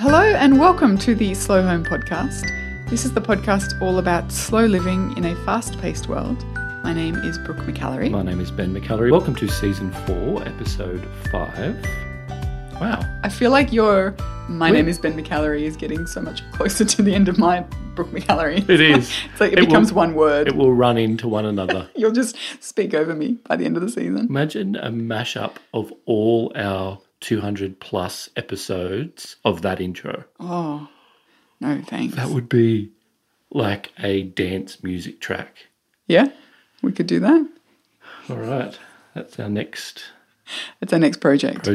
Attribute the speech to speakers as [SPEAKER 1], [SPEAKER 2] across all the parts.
[SPEAKER 1] Hello and welcome to the Slow Home Podcast. This is the podcast all about slow living in a fast-paced world. My name is Brooke McAlary.
[SPEAKER 2] My name is Ben McAlary. Welcome to Season 4, Episode 5. Wow.
[SPEAKER 1] I feel like My name is Ben McAlary is getting so much closer to the end of my Brooke McAlary.
[SPEAKER 2] It is.
[SPEAKER 1] It's like it becomes one word.
[SPEAKER 2] It will run into one another.
[SPEAKER 1] You'll just speak over me by the end of the season.
[SPEAKER 2] Imagine a mashup of all our 200 plus episodes of that intro.
[SPEAKER 1] Oh, no thanks.
[SPEAKER 2] That would be like a dance music track.
[SPEAKER 1] Yeah, we could do that.
[SPEAKER 2] All right. That's our next...
[SPEAKER 1] It's our next project.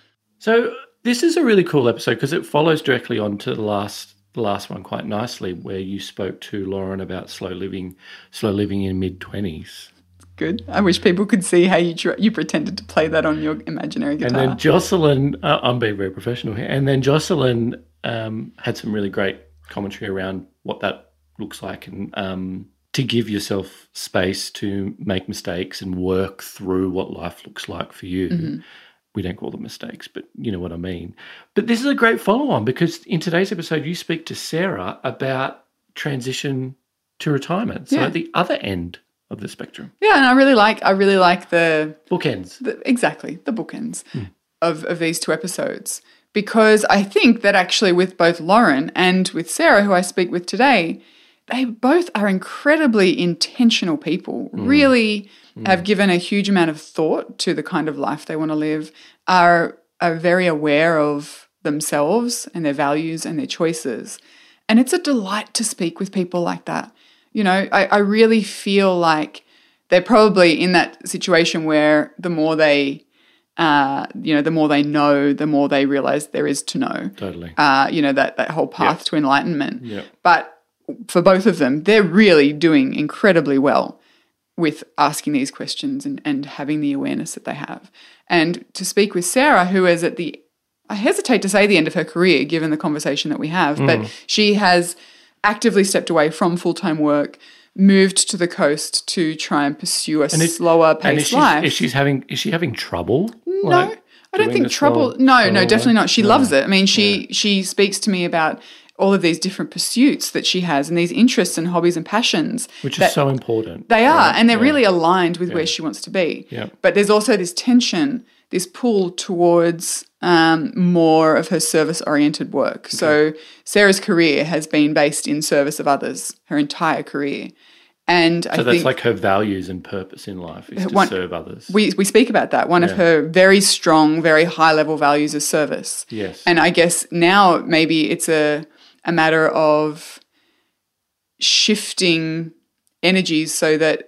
[SPEAKER 2] So this is a really cool episode because it follows directly on to the last one quite nicely, where you spoke to Lauren about slow living in mid-20s.
[SPEAKER 1] Good. I wish people could see how you pretended to play that on your imaginary guitar.
[SPEAKER 2] And then Jocelyn, I'm being very professional here, and then Jocelyn had some really great commentary around what that looks like and to give yourself space to make mistakes and work through what life looks like for you. Mm-hmm. We don't call them mistakes, but you know what I mean. But this is a great follow-on because in today's episode you speak to Sarah about transition to retirement. So at the other end of the spectrum.
[SPEAKER 1] Yeah, and I really like the
[SPEAKER 2] bookends.
[SPEAKER 1] Exactly, the bookends of these two episodes. Because I think that actually with both Lauren and with Sarah, who I speak with today, they both are incredibly intentional people, really have given a huge amount of thought to the kind of life they want to live, are very aware of themselves and their values and their choices. And it's a delight to speak with people like that. You know, I really feel like they're probably in that situation where the more they know, the more they realize there is to know.
[SPEAKER 2] Totally.
[SPEAKER 1] That whole path to enlightenment.
[SPEAKER 2] Yep.
[SPEAKER 1] But for both of them, they're really doing incredibly well with asking these questions and having the awareness that they have. And to speak with Sarah, who is at I hesitate to say the end of her career, given the conversation that we have, but she has actively stepped away from full-time work, moved to the coast to try and pursue a slower paced life.
[SPEAKER 2] Is she having trouble?
[SPEAKER 1] No, I don't think trouble. No, definitely not. She loves it. I mean, she speaks to me about all of these different pursuits that she has and these interests and hobbies and passions.
[SPEAKER 2] Which is so important.
[SPEAKER 1] They are, and they're really aligned with where she wants to be.
[SPEAKER 2] Yeah.
[SPEAKER 1] But there's also this tension, this pull towards more of her service-oriented work. Okay. So Sarah's career has been based in service of others her entire career. And I think
[SPEAKER 2] that's like her values and purpose in life is to serve others.
[SPEAKER 1] We speak about that. One of her very strong, very high-level values is service.
[SPEAKER 2] Yes.
[SPEAKER 1] And I guess now maybe it's a matter of shifting energies so that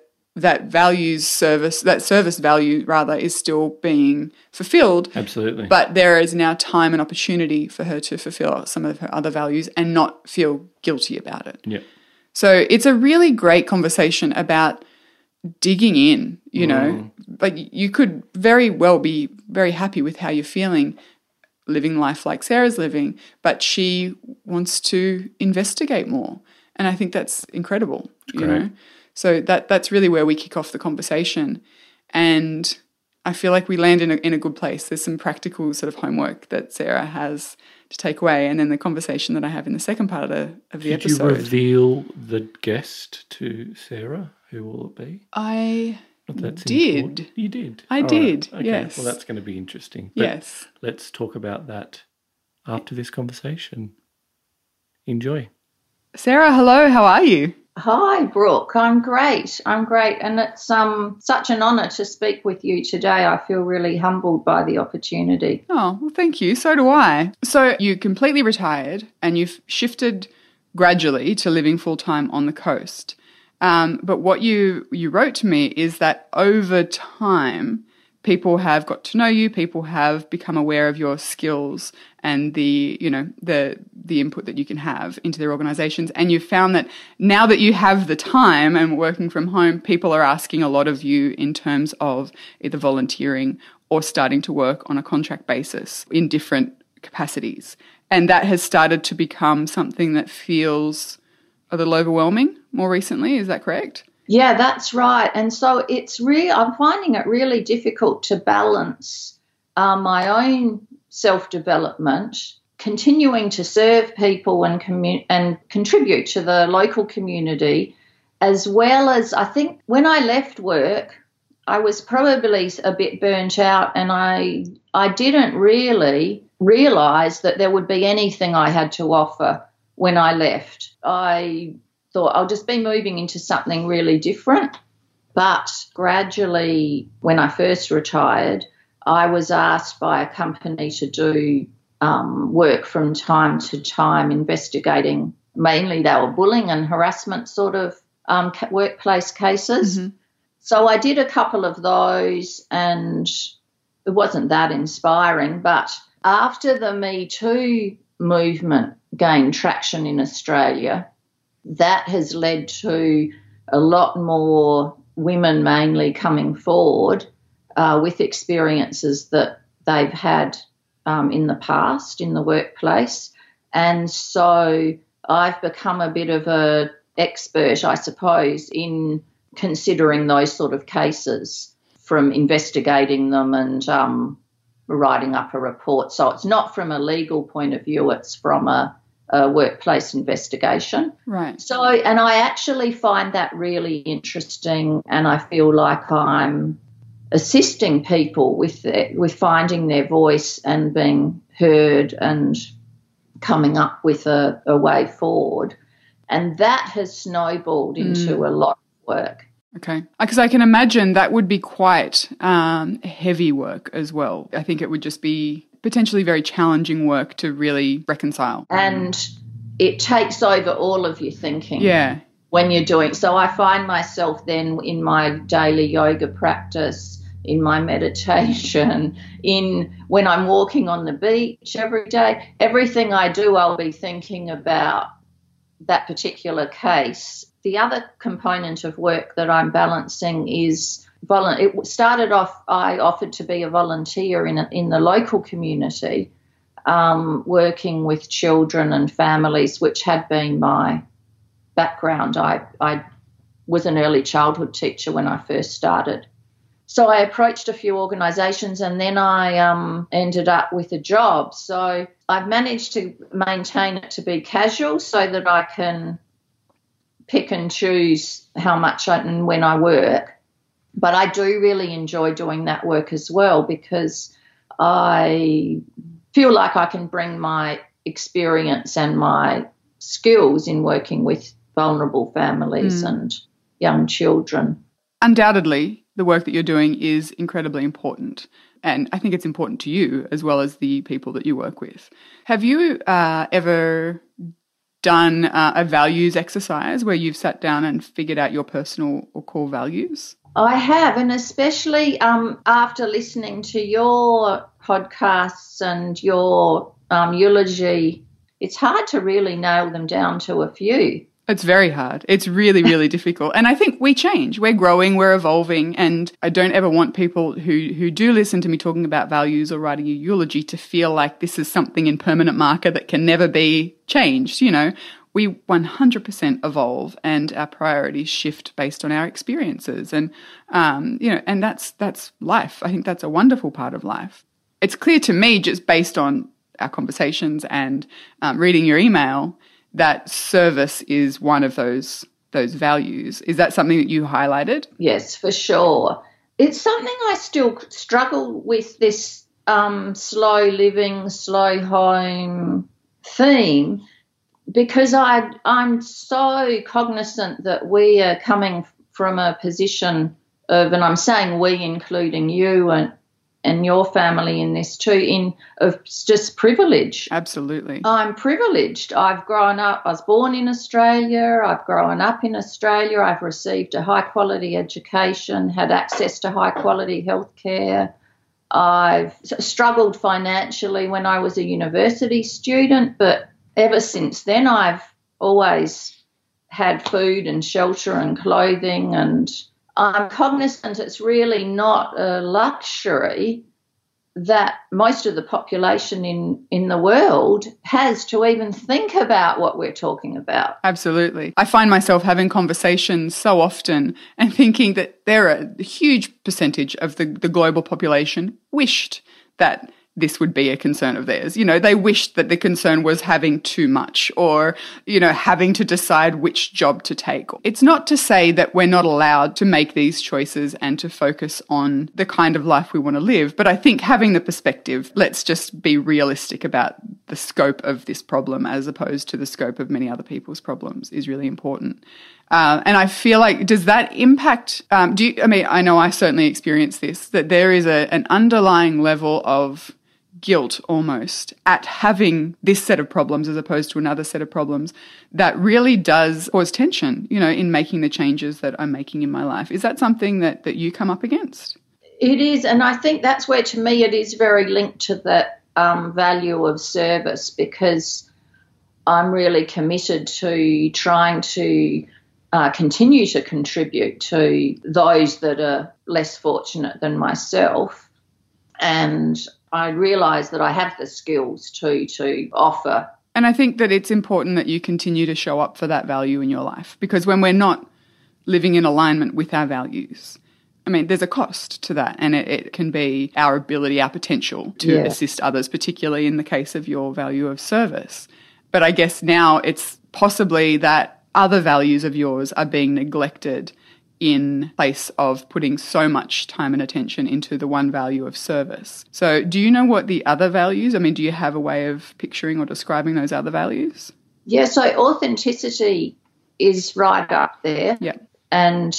[SPEAKER 1] service value rather is still being fulfilled.
[SPEAKER 2] Absolutely.
[SPEAKER 1] But there is now time and opportunity for her to fulfill some of her other values and not feel guilty about it.
[SPEAKER 2] Yeah.
[SPEAKER 1] So it's a really great conversation about digging in, you know. Like you could very well be very happy with how you're feeling living life like Sarah's living, but she wants to investigate more. And I think that's incredible, you know. So that's really where we kick off the conversation. And I feel like we land in a good place. There's some practical sort of homework that Sarah has to take away, and then the conversation that I have in the second part of the episode.
[SPEAKER 2] Did you reveal the guest to Sarah? Who will it be?
[SPEAKER 1] I did.
[SPEAKER 2] Important. You did?
[SPEAKER 1] I did,
[SPEAKER 2] right. Okay.
[SPEAKER 1] Yes.
[SPEAKER 2] Well, that's going to be interesting. But
[SPEAKER 1] yes.
[SPEAKER 2] Let's talk about that after this conversation. Enjoy.
[SPEAKER 1] Sarah, hello. How are you?
[SPEAKER 3] Hi, Brooke. I'm great. And it's such an honour to speak with you today. I feel really humbled by the opportunity.
[SPEAKER 1] Oh, well, thank you. So do I. So you completely retired and you've shifted gradually to living full-time on the coast. But what you wrote to me is that over time, people have got to know you, people have become aware of your skills and the input that you can have into their organizations. And you've found that now that you have the time and working from home, people are asking a lot of you in terms of either volunteering or starting to work on a contract basis in different capacities. And that has started to become something that feels a little overwhelming more recently. Is that correct?
[SPEAKER 3] Yeah, that's right. And so I'm finding it really difficult to balance my own self-development continuing to serve people and contribute to the local community, as well as I think when I left work, I was probably a bit burnt out, and I didn't really realise that there would be anything I had to offer when I left. I thought I'll just be moving into something really different. But gradually, when I first retired, I was asked by a company to do work from time to time investigating, mainly they were bullying and harassment sort of workplace cases. Mm-hmm. So I did a couple of those, and it wasn't that inspiring. But after the Me Too movement gained traction in Australia, that has led to a lot more women mainly coming forward with experiences that they've had in the past in the workplace. And so I've become a bit of an expert, I suppose, in considering those sort of cases, from investigating them and writing up a report. So it's not from a legal point of view, it's from a workplace investigation.
[SPEAKER 1] Right.
[SPEAKER 3] So, and I actually find that really interesting, and I feel like I'm assisting people with finding their voice and being heard and coming up with a way forward. And that has snowballed into a lot of work.
[SPEAKER 1] Okay. Because I can imagine that would be quite heavy work as well. I think it would just be potentially very challenging work to really reconcile.
[SPEAKER 3] And it takes over all of your thinking.
[SPEAKER 1] Yeah.
[SPEAKER 3] When you're doing. So I find myself then in my daily yoga practice, in my meditation, when I'm walking on the beach every day, everything I do, I'll be thinking about that particular case. The other component of work that I'm balancing is it started off, I offered to be a volunteer in the local community, working with children and families, which had been my background. I was an early childhood teacher when I first started. So I approached a few organisations, and then I ended up with a job. So I've managed to maintain it to be casual so that I can pick and choose how much and when I work. But I do really enjoy doing that work as well, because I feel like I can bring my experience and my skills in working with vulnerable families and young children.
[SPEAKER 1] Undoubtedly, the work that you're doing is incredibly important, and I think it's important to you as well as the people that you work with. Have you ever done a values exercise where you've sat down and figured out your personal or core values?
[SPEAKER 3] I have, and especially after listening to your podcasts and your eulogy, it's hard to really nail them down to a few.
[SPEAKER 1] It's very hard. It's really, really difficult. And I think we change. We're growing, we're evolving, and I don't ever want people who do listen to me talking about values or writing a eulogy to feel like this is something in permanent marker that can never be changed. You know, we 100% evolve and our priorities shift based on our experiences. And, and that's life. I think that's a wonderful part of life. It's clear to me, just based on our conversations and reading your email, that service is one of those values. Is that something that you highlighted?
[SPEAKER 3] Yes, for sure. It's something I still struggle with, this slow living, slow home theme, because I'm so cognizant that we are coming from a position of, and I'm saying we including you and your family in this too, of just privilege.
[SPEAKER 1] Absolutely.
[SPEAKER 3] I'm privileged. I was born in Australia. I've grown up in Australia. I've received a high-quality education, had access to high-quality healthcare. I've struggled financially when I was a university student, but ever since then I've always had food and shelter and clothing, and I'm cognizant it's really not a luxury that most of the population in the world has to even think about what we're talking about.
[SPEAKER 1] Absolutely. I find myself having conversations so often and thinking that there are a huge percentage of the global population wished that this would be a concern of theirs. You know, they wished that the concern was having too much or, you know, having to decide which job to take. It's not to say that we're not allowed to make these choices and to focus on the kind of life we want to live. But I think having the perspective, let's just be realistic about the scope of this problem as opposed to the scope of many other people's problems is really important. And I feel like, does that impact, I know I certainly experienced this, that there is an underlying level of guilt almost at having this set of problems as opposed to another set of problems that really does cause tension, you know, in making the changes that I'm making in my life. Is that something that you come up against?
[SPEAKER 3] It is, and I think that's where, to me, it is very linked to that value of service, because I'm really committed to trying to continue to contribute to those that are less fortunate than myself. And I realise that I have the skills to offer.
[SPEAKER 1] And I think that it's important that you continue to show up for that value in your life, because when we're not living in alignment with our values, I mean, there's a cost to that, and it can be our ability, our potential to assist others, particularly in the case of your value of service. But I guess now it's possibly that other values of yours are being neglected in place of putting so much time and attention into the one value of service. So do you know what the other values, I mean, do you have a way of picturing or describing those other values?
[SPEAKER 3] Yeah, so authenticity is right up there.
[SPEAKER 1] Yeah.
[SPEAKER 3] And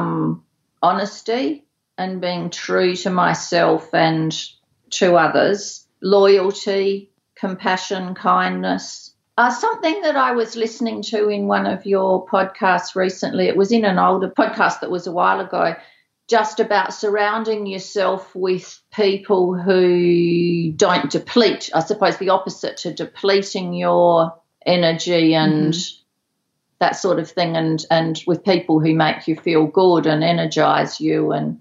[SPEAKER 3] honesty and being true to myself and to others, loyalty, compassion, kindness. Something that I was listening to in one of your podcasts recently, it was in an older podcast that was a while ago, just about surrounding yourself with people who don't deplete, I suppose the opposite to depleting your energy and that sort of thing, and with people who make you feel good and energise you and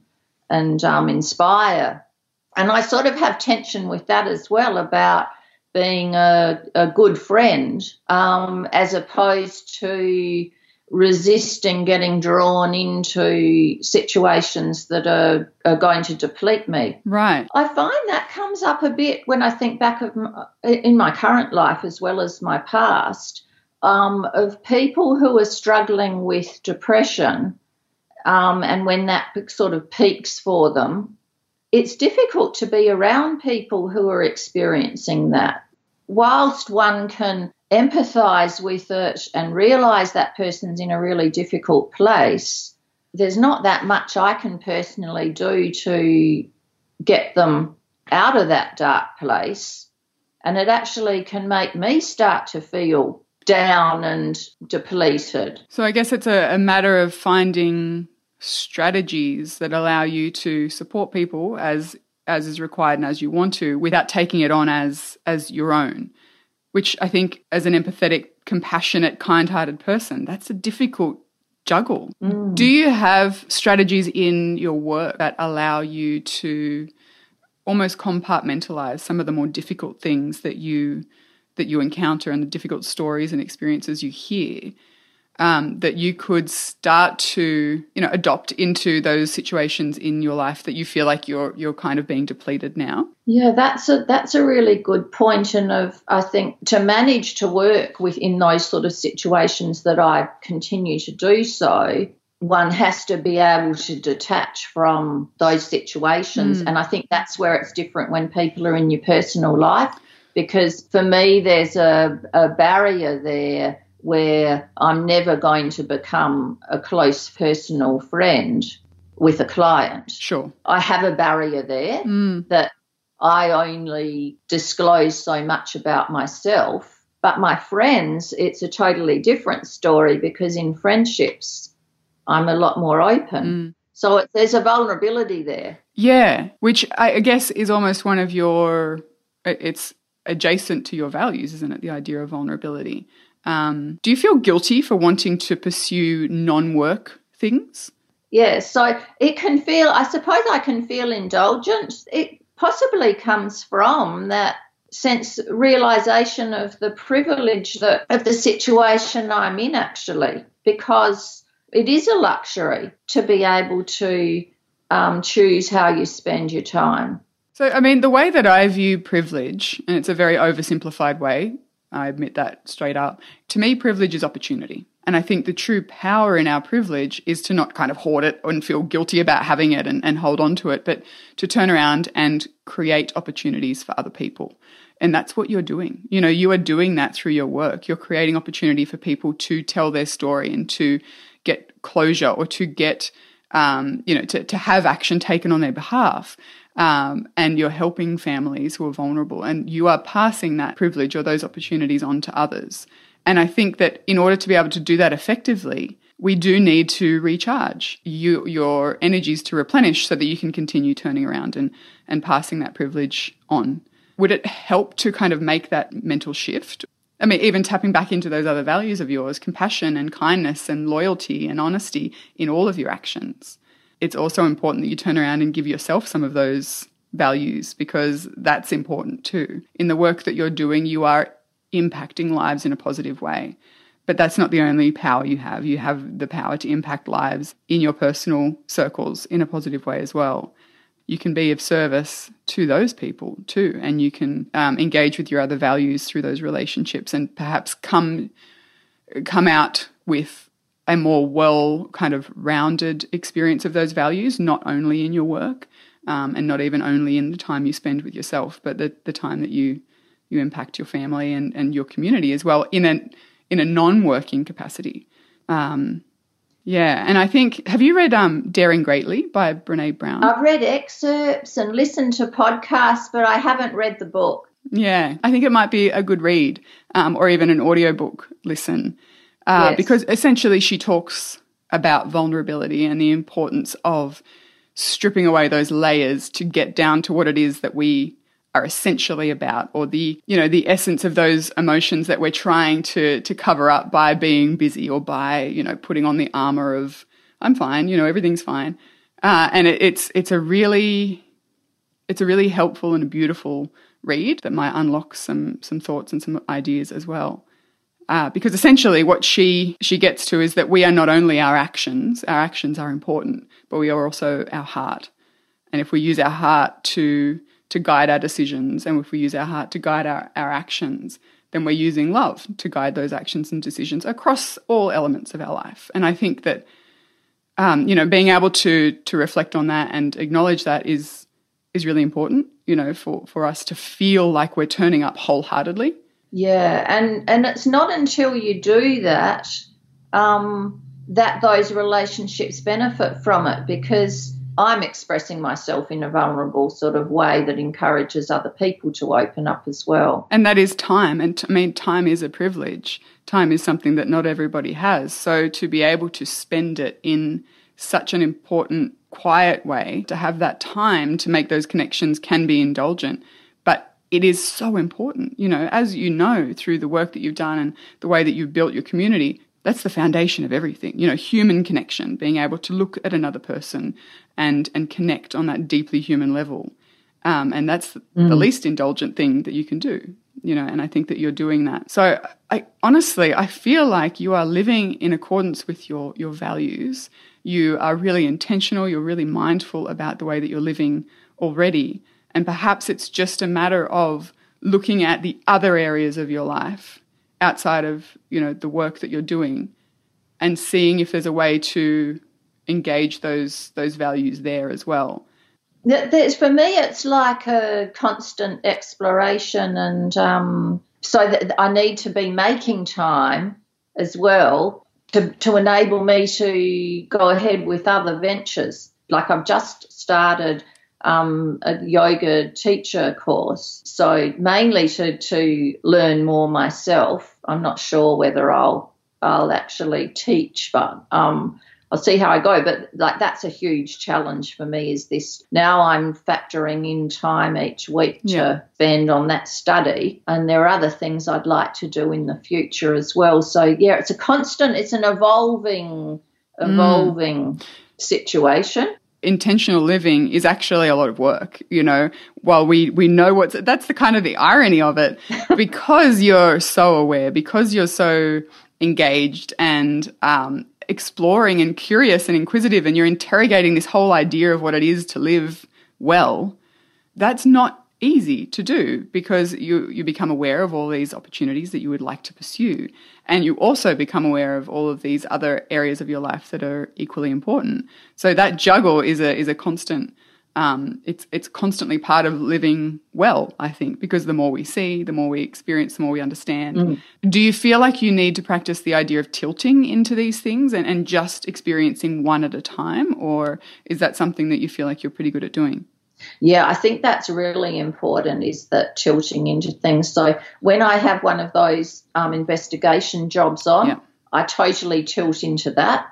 [SPEAKER 3] inspire. And I sort of have tension with that as well, about being a good friend as opposed to resisting getting drawn into situations that are going to deplete me.
[SPEAKER 1] Right.
[SPEAKER 3] I find that comes up a bit when I think back in my current life as well as my past, of people who are struggling with depression, and when that sort of peaks for them, it's difficult to be around people who are experiencing that. Whilst one can empathise with it and realise that person's in a really difficult place, there's not that much I can personally do to get them out of that dark place, and it actually can make me start to feel down and depleted.
[SPEAKER 1] So I guess it's a matter of finding strategies that allow you to support people as is required and as you want to, without taking it on as your own, which I think, as an empathetic, compassionate, kind-hearted person, that's a difficult juggle. Do you have strategies in your work that allow you to almost compartmentalize some of the more difficult things that you encounter and the difficult stories and experiences you hear, that you could start to, adopt into those situations in your life that you feel like you're kind of being depleted now?
[SPEAKER 3] Yeah, that's a really good point. And I think to manage to work within those sort of situations that I continue to do so, one has to be able to detach from those situations. And I think that's where it's different when people are in your personal life, because for me there's a barrier there where I'm never going to become a close personal friend with a client.
[SPEAKER 1] Sure.
[SPEAKER 3] I have a barrier there that I only disclose so much about myself. But my friends, it's a totally different story, because in friendships I'm a lot more open. So there's a vulnerability there.
[SPEAKER 1] Yeah, which I guess is almost one of it's adjacent to your values, isn't it? The idea of vulnerability. Do you feel guilty for wanting to pursue non-work things?
[SPEAKER 3] Yeah, so it can feel, I suppose I can feel indulgent. It possibly comes from that sense, realisation of the privilege of the situation I'm in, actually, because it is a luxury to be able to choose how you spend your time.
[SPEAKER 1] So, I mean, the way that I view privilege, and it's a very oversimplified way, I admit that straight up, to me, privilege is opportunity. And I think the true power in our privilege is to not kind of hoard it and feel guilty about having it and hold on to it, but to turn around and create opportunities for other people. And that's what you're doing. You know, you are doing that through your work. You're creating opportunity for people to tell their story and to get closure or to get, to have action taken on their behalf. And you're helping families who are vulnerable, and you are passing that privilege or those opportunities on to others. And I think that in order to be able to do that effectively, we do need to recharge your energies to replenish so that you can continue turning around and passing that privilege on. Would it help to kind of make that mental shift? I mean, even tapping back into those other values of yours, compassion and kindness and loyalty and honesty in all of your actions. It's also important that you turn around and give yourself some of those values, because that's important too. In the work that you're doing, you are impacting lives in a positive way. But that's not the only power you have. You have the power to impact lives in your personal circles in a positive way as well. You can be of service to those people too, and you can engage with your other values through those relationships and perhaps come out with a more well kind of rounded experience of those values, not only in your work and not even only in the time you spend with yourself, but the time that you impact your family and your community as well in a non-working capacity. And I think, have you read Daring Greatly by Brené Brown?
[SPEAKER 3] I've read excerpts and listened to podcasts, but I haven't read the book.
[SPEAKER 1] Yeah, I think it might be a good read or even an audiobook listen
[SPEAKER 3] Yes.
[SPEAKER 1] because essentially she talks about vulnerability and the importance of stripping away those layers to get down to what it is that we are essentially about, or the essence of those emotions that we're trying to cover up by being busy or by, putting on the armor of I'm fine, everything's fine. And it's a really helpful and a beautiful read that might unlock some thoughts and some ideas as well. Because essentially what she gets to is that we are not only our actions are important, but we are also our heart. And if we use our heart to guide our decisions, and if we use our heart to guide our actions, then we're using love to guide those actions and decisions across all elements of our life. And I think that, being able to reflect on that and acknowledge that is really important, for us to feel like we're turning up wholeheartedly.
[SPEAKER 3] Yeah, and it's not until you do that that those relationships benefit from it, because I'm expressing myself in a vulnerable sort of way that encourages other people to open up as well.
[SPEAKER 1] And that is time. And time is a privilege. Time is something that not everybody has. So to be able to spend it in such an important, quiet way, to have that time to make those connections can be indulgent. But it is so important, as you know, through the work that you've done and the way that you've built your community. That's the foundation of everything, human connection, being able to look at another person and connect on that deeply human level. And that's the least indulgent thing that you can do, and I think that you're doing that. So I feel like you are living in accordance with your values. You are really intentional. You're really mindful about the way that you're living already. And perhaps it's just a matter of looking at the other areas of your life outside of, the work that you're doing, and seeing if there's a way to engage those values there as well.
[SPEAKER 3] For me, it's like a constant exploration, and so that I need to be making time as well to enable me to go ahead with other ventures. Like I've just started a yoga teacher course, so mainly to learn more myself. I'm not sure whether I'll actually teach, but I'll see how I go. But that's a huge challenge for me, is this. Now I'm factoring in time each week to spend on that study, and there are other things I'd like to do in the future as well. So yeah, it's an evolving situation.
[SPEAKER 1] Intentional living is actually a lot of work, while we know that's the kind of the irony of it, because you're so aware, because you're so engaged and exploring and curious and inquisitive, and you're interrogating this whole idea of what it is to live well. that's not easy to do, because you become aware of all these opportunities that you would like to pursue, and you also become aware of all of these other areas of your life that are equally important. So that juggle is a constant. It's constantly part of living well, I think, because the more we see, the more we experience, the more we understand. Do you feel like you need to practice the idea of tilting into these things and just experiencing one at a time, or is that something that you feel like you're pretty good at doing?
[SPEAKER 3] Yeah, I think that's really important, is that tilting into things. So when I have one of those investigation jobs on, I totally tilt into that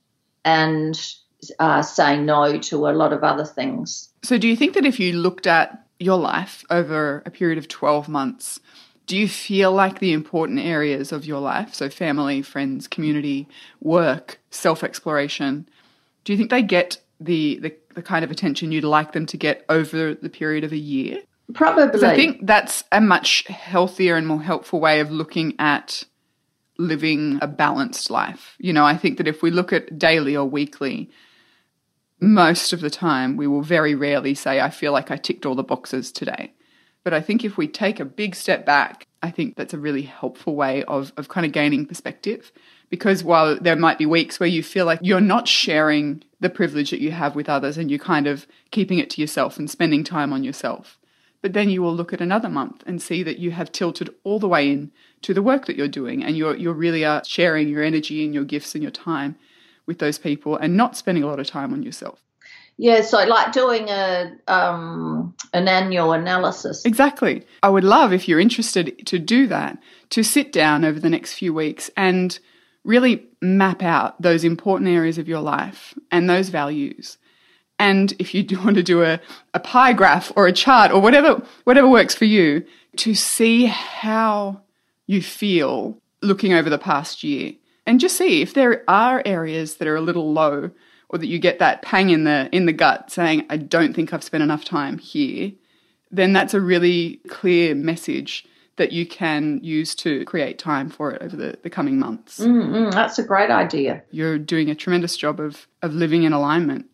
[SPEAKER 3] and say no to a lot of other things.
[SPEAKER 1] So do you think that if you looked at your life over a period of 12 months, do you feel like the important areas of your life, so family, friends, community, work, self-exploration, do you think they get the kind of attention you'd like them to get over the period of a year?
[SPEAKER 3] Probably.
[SPEAKER 1] So I think that's a much healthier and more helpful way of looking at living a balanced life. You know, I think that if we look at daily or weekly, most of the time we will very rarely say, I feel like I ticked all the boxes today. But I think if we take a big step back, I think that's a really helpful way of kind of gaining perspective. Because while there might be weeks where you feel like you're not sharing the privilege that you have with others and you're kind of keeping it to yourself and spending time on yourself, but then you will look at another month and see that you have tilted all the way in to the work that you're doing, and you really are sharing your energy and your gifts and your time with those people and not spending a lot of time on yourself.
[SPEAKER 3] Yeah, so like doing an annual analysis.
[SPEAKER 1] Exactly. I would love, if you're interested to do that, to sit down over the next few weeks and really map out those important areas of your life and those values. And if you do want to do a pie graph or a chart or whatever works for you, to see how you feel looking over the past year, and just see if there are areas that are a little low, or that you get that pang in the gut saying, I don't think I've spent enough time here, then that's a really clear message that you can use to create time for it over the coming months.
[SPEAKER 3] That's a great idea.
[SPEAKER 1] You're doing a tremendous job of living in alignment,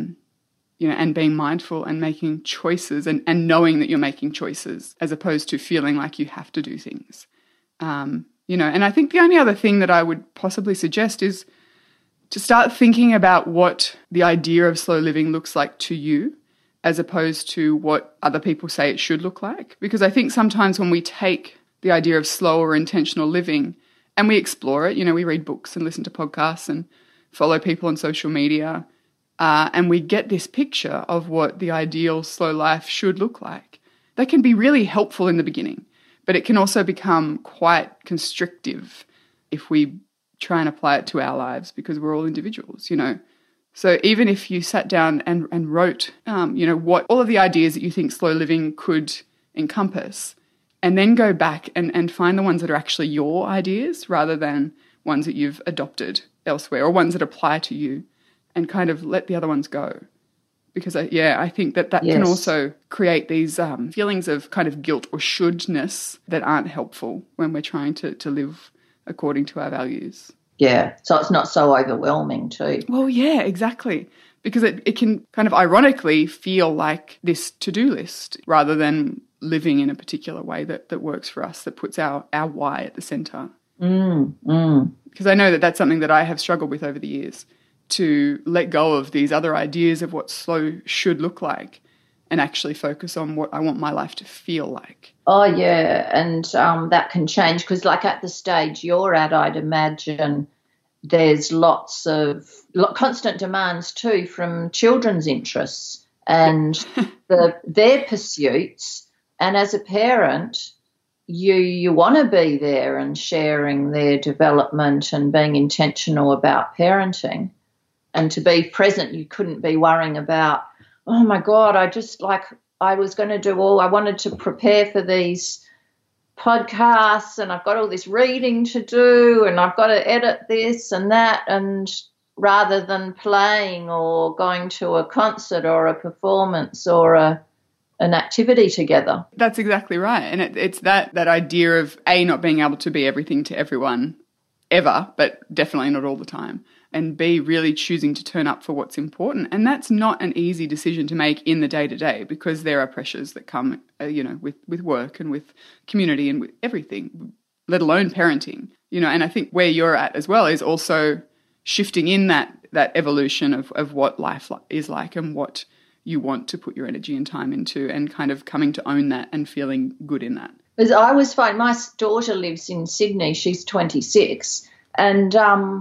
[SPEAKER 1] and being mindful and making choices and knowing that you're making choices, as opposed to feeling like you have to do things. And I think the only other thing that I would possibly suggest is to start thinking about what the idea of slow living looks like to you, as opposed to what other people say it should look like. Because I think sometimes when we take the idea of slow or intentional living and we explore it, we read books and listen to podcasts and follow people on social media, and we get this picture of what the ideal slow life should look like. That can be really helpful in the beginning, but it can also become quite constrictive if we try and apply it to our lives, because we're all individuals, So even if you sat down and wrote, what all of the ideas that you think slow living could encompass, and then go back and find the ones that are actually your ideas rather than ones that you've adopted elsewhere or ones that apply to you, and kind of let the other ones go. Because, I think that can also create these feelings of kind of guilt or shouldness that aren't helpful when we're trying to live according to our values.
[SPEAKER 3] Yeah, so it's not so overwhelming too.
[SPEAKER 1] Well, yeah, exactly. Because it can kind of ironically feel like this to-do list rather than living in a particular way that works for us, that puts our why at the centre. Because I know that that's something that I have struggled with over the years, to let go of these other ideas of what slow should look like and actually focus on what I want my life to feel like.
[SPEAKER 3] Oh, yeah, and that can change because, like, at the stage you're at, I'd imagine there's lots of constant demands too from children's interests and their pursuits. And as a parent, you want to be there and sharing their development and being intentional about parenting. And to be present, you couldn't be worrying about, oh, my God, I wanted to prepare for these podcasts and I've got all this reading to do and I've got to edit this and that, and rather than playing or going to a concert or a performance or an activity together.
[SPEAKER 1] That's exactly right. And it's that idea of, A, not being able to be everything to everyone ever, but definitely not all the time. and B, really choosing to turn up for what's important. And that's not an easy decision to make in the day-to-day, because there are pressures that come, with work and with community and with everything, let alone parenting. And I think where you're at as well is also shifting in that evolution of what life is like and what you want to put your energy and time into, and kind of coming to own that and feeling good in that.
[SPEAKER 3] Because I always find my daughter lives in Sydney. She's 26, and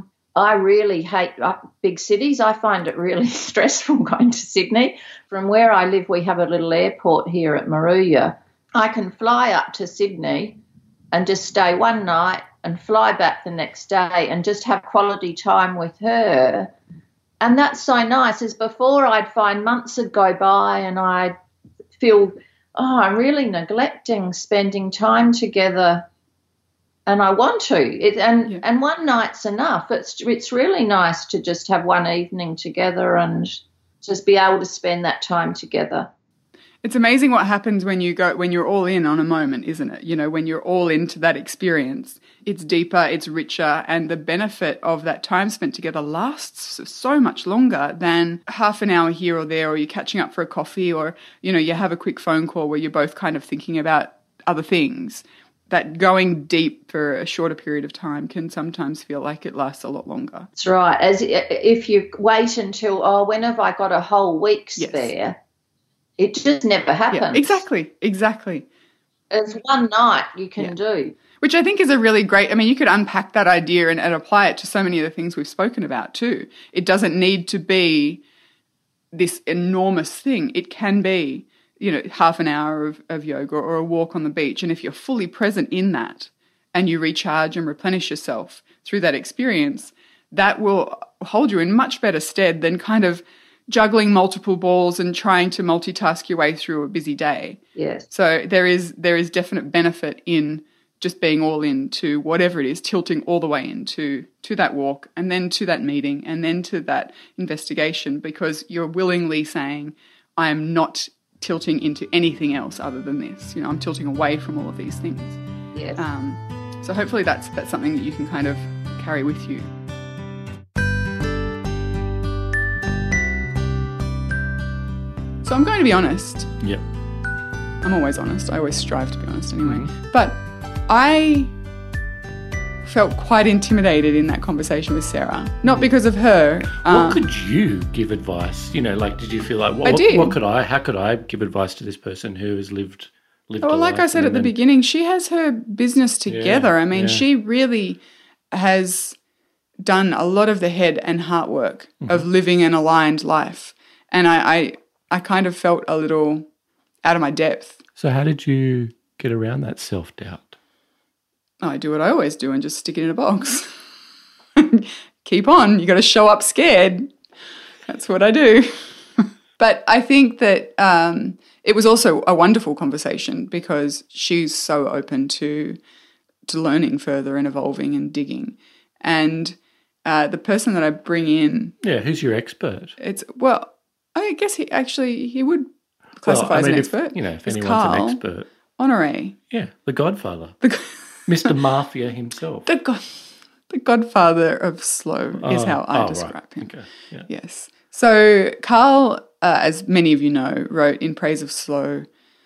[SPEAKER 3] I really hate big cities. I find it really stressful going to Sydney. From where I live, we have a little airport here at Moruya. I can fly up to Sydney and just stay one night and fly back the next day and just have quality time with her. And that's so nice. As before, I'd find months would go by and I'd feel, I'm really neglecting spending time together. And I want to, and one night's enough. It's really nice to just have one evening together and just be able to spend that time together.
[SPEAKER 1] It's amazing what happens when you're all in on a moment, isn't it? When you're all into that experience, it's deeper, it's richer, and the benefit of that time spent together lasts so much longer than half an hour here or there, or you're catching up for a coffee, or, you have a quick phone call where you're both kind of thinking about other things. That going deep for a shorter period of time can sometimes feel like it lasts a lot longer.
[SPEAKER 3] That's right. As if you wait until, when have I got a whole week spare? Yes. It just never happens.
[SPEAKER 1] Yeah, exactly.
[SPEAKER 3] It's one night you can do.
[SPEAKER 1] Which I think is a really great, you could unpack that idea and apply it to so many of the things we've spoken about too. It doesn't need to be this enormous thing. It can be, half an hour of yoga or a walk on the beach. And if you're fully present in that and you recharge and replenish yourself through that experience, that will hold you in much better stead than kind of juggling multiple balls and trying to multitask your way through a busy day.
[SPEAKER 3] Yes.
[SPEAKER 1] So there is definite benefit in just being all into whatever it is, tilting all the way into that walk and then to that meeting and then to that investigation, because you're willingly saying, I am not tilting into anything else other than this. I'm tilting away from all of these things.
[SPEAKER 3] Yes.
[SPEAKER 1] So hopefully that's something that you can kind of carry with you. So I'm going to be honest.
[SPEAKER 2] Yep.
[SPEAKER 1] I'm always honest. I always strive to be honest anyway. Mm-hmm. But I felt quite intimidated in that conversation with Sarah. Not because of her.
[SPEAKER 2] What could you give advice? Did you feel like, how could I give advice to this person who has lived
[SPEAKER 1] well, like I said at the beginning, she has her business together. She really has done a lot of the head and heart work of living an aligned life. And I kind of felt a little out of my depth.
[SPEAKER 2] So how did you get around that self-doubt?
[SPEAKER 1] I do what I always do and just stick it in a box. Keep on. You got to show up scared. That's what I do. But I think that it was also a wonderful conversation because she's so open to learning further and evolving and digging. And the person that I bring in...
[SPEAKER 2] Yeah, who's your expert?
[SPEAKER 1] I guess he would classify as an expert.
[SPEAKER 2] If anyone's an expert.
[SPEAKER 1] Honoré.
[SPEAKER 2] Yeah, the Godfather. Mr. Mafia himself.
[SPEAKER 1] The Godfather of slow is how I describe him.
[SPEAKER 2] Okay. Yeah.
[SPEAKER 1] Yes. So Carl, as many of you know, wrote In Praise of Slow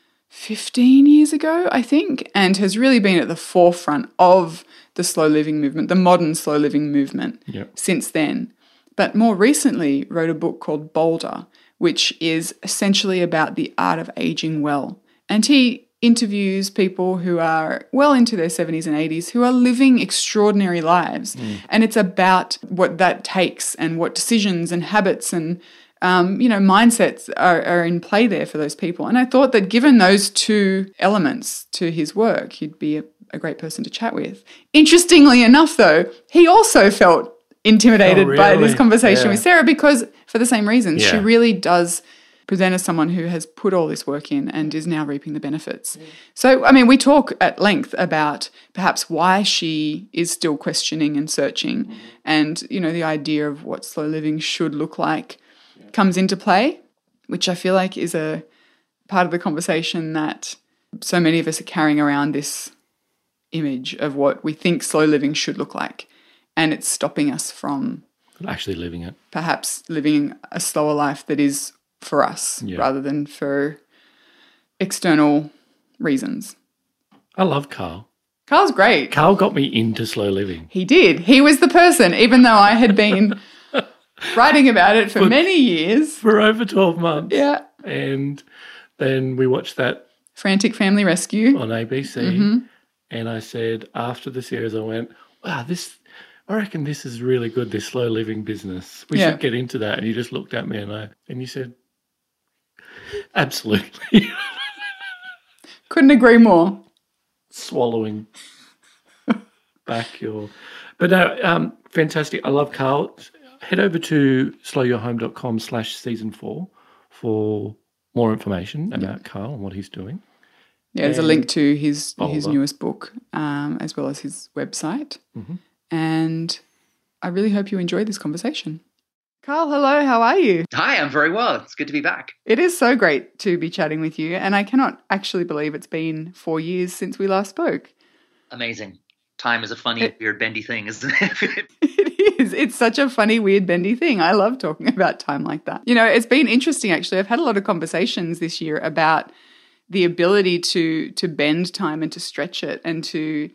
[SPEAKER 1] 15 years ago, I think, and has really been at the forefront of the slow living movement, the modern slow living movement since then. But more recently wrote a book called Bolder, which is essentially about the art of aging well. And he interviews people who are well into their 70s and 80s who are living extraordinary lives. And it's about what that takes and what decisions and habits and, mindsets are in play there for those people. And I thought that given those two elements to his work, he'd be a great person to chat with. Interestingly enough, though, he also felt intimidated by this conversation with Sarah because for the same reasons. She really does present as someone who has put all this work in and is now reaping the benefits. So, we talk at length about perhaps why she is still questioning and searching and, the idea of what slow living should look like comes into play, which I feel like is a part of the conversation that so many of us are carrying around, this image of what we think slow living should look like. And it's stopping us from
[SPEAKER 2] Actually living it.
[SPEAKER 1] perhaps living a slower life that is for us rather than for external reasons.
[SPEAKER 2] I love Carl.
[SPEAKER 1] Carl's great.
[SPEAKER 2] Carl got me into slow living.
[SPEAKER 1] He did. He was the person, even though I had been writing about it for many years.
[SPEAKER 2] For over 12 months.
[SPEAKER 1] Yeah.
[SPEAKER 2] And then we watched that
[SPEAKER 1] Frantic Family Rescue
[SPEAKER 2] on ABC. And I said, after the series, I went, wow, I reckon this is really good, this slow living business. We should get into that. And you just looked at me and you said, absolutely.
[SPEAKER 1] Couldn't agree more.
[SPEAKER 2] Swallowing back your... But no, fantastic. I love Carl. Head over to slowyourhome.com/season4 for more information about Carl and what he's doing.
[SPEAKER 1] Yeah, there's a link to his newest book as well as his website. And I really hope you enjoyed this conversation. Carl, hello, how are you?
[SPEAKER 4] Hi, I'm very well. It's good to be back.
[SPEAKER 1] It is so great to be chatting with you, and I cannot actually believe it's been 4 years since we last spoke.
[SPEAKER 4] Amazing. Time is a funny, weird, bendy thing, isn't it?
[SPEAKER 1] It is. It's such a funny, weird, bendy thing. I love talking about time like that. You know, it's been interesting, actually. I've had a lot of conversations this year about the ability to bend time and to stretch it and to...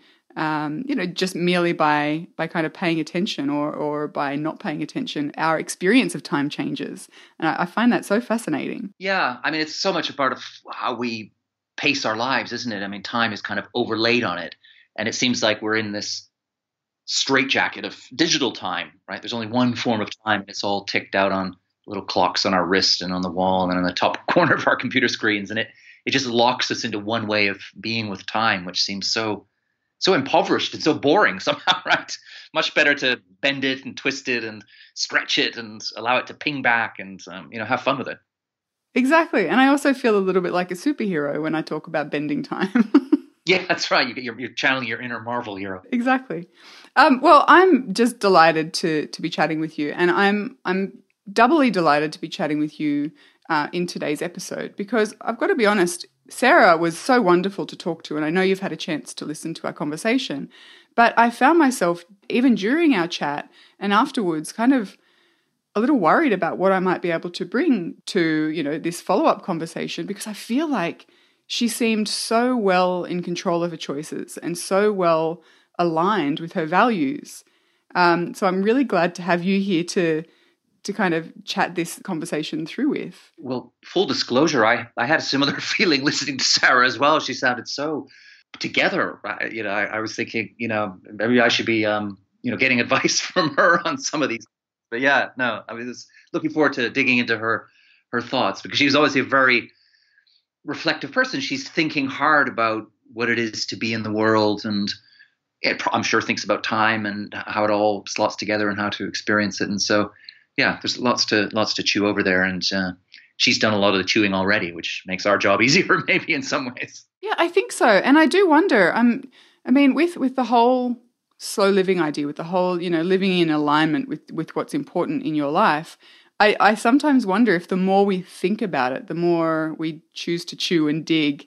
[SPEAKER 1] just merely by kind of paying attention or by not paying attention, our experience of time changes. And I find that so fascinating.
[SPEAKER 4] Yeah. I mean, it's so much a part of how we pace our lives, isn't it? I mean, time is kind of overlaid on it. And it seems like we're in this straitjacket of digital time, right? There's only one form of time, and it's all ticked out on little clocks on our wrist and on the wall and on the top corner of our computer screens. And it just locks us into one way of being with time, which seems so impoverished and so boring somehow, right? Much better to bend it and twist it and stretch it and allow it to ping back and, have fun with it.
[SPEAKER 1] Exactly. And I also feel a little bit like a superhero when I talk about bending time.
[SPEAKER 4] Yeah, that's right. You're channeling your inner Marvel hero.
[SPEAKER 1] Exactly. Well, I'm just delighted to be chatting with you. And I'm doubly delighted to be chatting with you in today's episode because I've got to be honest, Sarah was so wonderful to talk to, and I know you've had a chance to listen to our conversation, but I found myself, even during our chat and afterwards, kind of a little worried about what I might be able to bring to, this follow-up conversation because I feel like she seemed so well in control of her choices and so well aligned with her values. So I'm really glad to have you here to kind of chat this conversation through with.
[SPEAKER 4] Well, full disclosure, I had a similar feeling listening to Sarah as well. She sounded so together. I was thinking, maybe I should be, getting advice from her on some of these. But yeah, no, I was looking forward to digging into her thoughts because she was always a very reflective person. She's thinking hard about what it is to be in the world and I'm sure thinks about time and how it all slots together and how to experience it. And so, yeah, there's lots to chew over there, and she's done a lot of the chewing already, which makes our job easier, maybe in some ways.
[SPEAKER 1] Yeah, I think so, and I do wonder. With the whole slow living idea, with the whole living in alignment with what's important in your life, I sometimes wonder if the more we think about it, the more we choose to chew and dig.